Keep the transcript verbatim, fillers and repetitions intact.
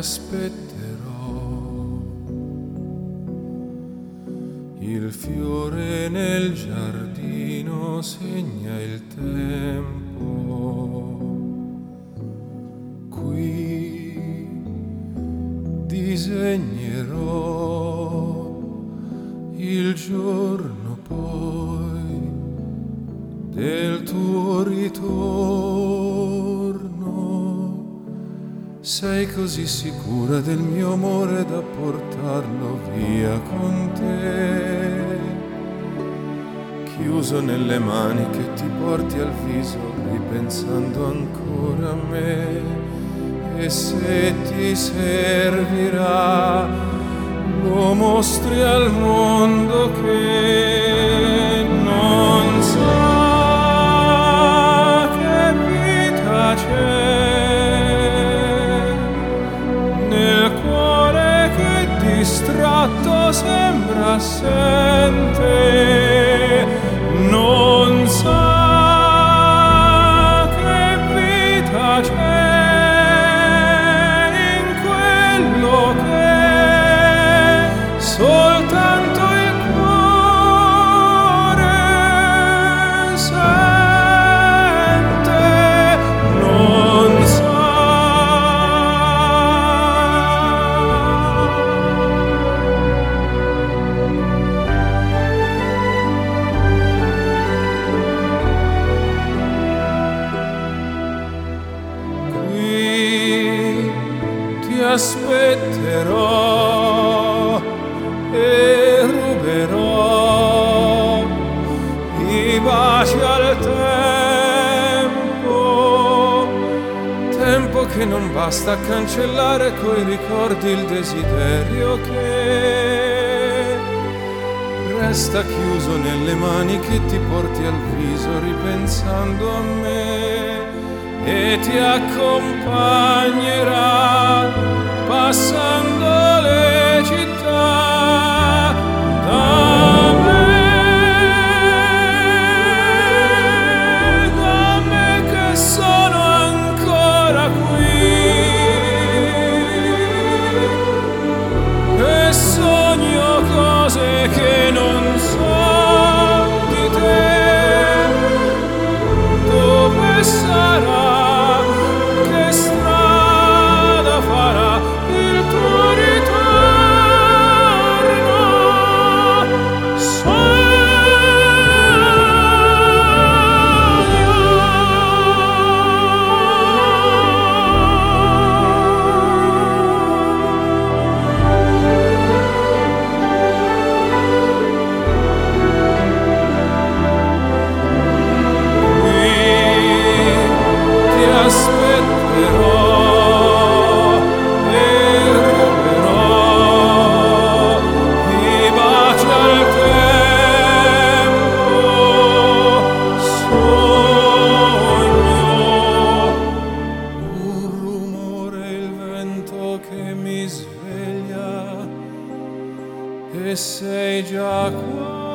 aspetterò. Il fiore nel giardino segna il tempo. Qui disegnerò il giorno poi del tuo ritorno. Sei così sicura del mio amore da portarlo via con te, chiuso nelle mani che ti porti al viso ripensando ancora a me. E se ti servirà lo mostri al mondo che non sa che vita c'è nel cuore che distratto sembra assente, non sa che vita c'è in quello che soltanto il cuore sente, non sa. Aspetterò e ruberò i baci al tempo, tempo che non basta a cancellare coi ricordi il desiderio che resta chiuso nelle mani che ti porti al viso ripensando a me. E ti accompagnerà passando le città da me, da me che sono ancora qui e sogno cose che non so di te. Dove sarà? Che strada farà il tuo ritorno? Che mi sveglia e sei già qua.